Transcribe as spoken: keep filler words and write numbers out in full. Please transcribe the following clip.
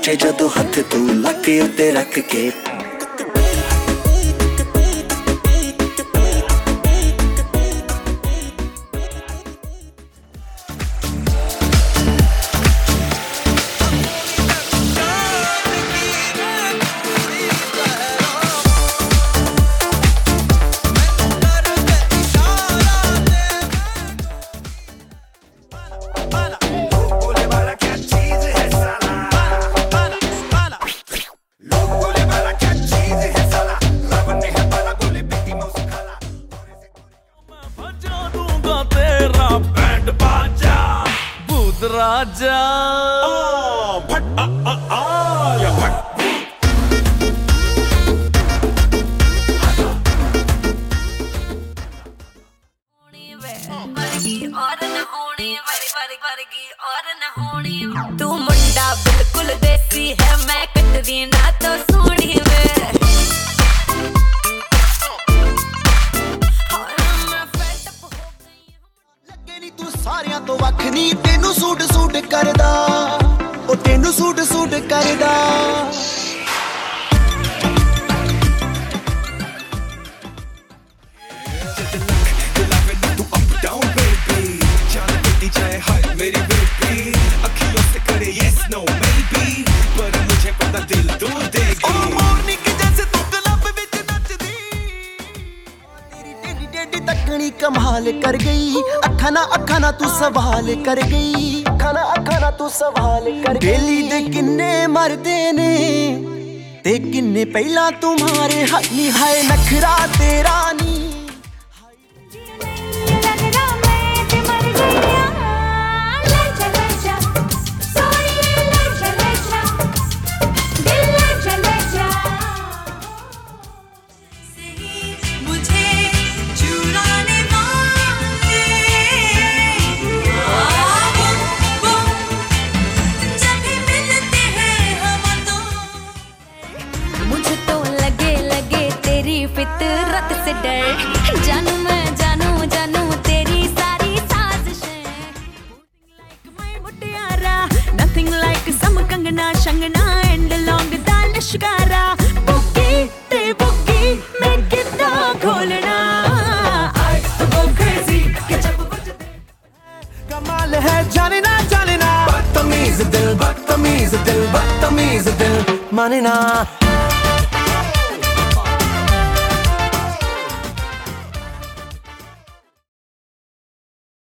सोचे जदों हथ तू लक उत्ते रख के। राजा फट आ आ आ या फट और न होनी मेरी बारी बारी और न होनी। तू मुंडा बिल्कुल देसी है, मैं कटरी ना तो सोनी वे। तू सारियां तो वख नी, तेनू सूट सूट करदा, ओ तेनू सूट सूट करदा। तू अप डाउन बेबी, जान देती जाए हाय मेरी बेबी, अखियों से करे यस नो मे बी, पर मुझे पता दिल तू देगी। ओ मॉर्निंग के जैसे तू क्लब विच नचदी, तेरी टेढ़ी टेढ़ी तकनी कमाल कर गई, अखा ना अखा ना तू सवाल कर गई, अखा ना अखा ना तू सवाल कर गई। डेली दे किन्ने मरदे ने ते किन्ने पहला तुम्हारे हाय नी, हाय नखरा तेरा नी। फितरत से डर जानू मैं, जानू जानू तेरी सारी साजिशें। मैं मुटियारा nothing like some Kangana शंगना and long दा लिशकारा। बुकी ते बुकी मैं कितना खोलना, I go crazy के जब कमाल है जाने ना जाने ना, बदतमीज दिल बदतमीज दिल बदतमीज दिल माने ना।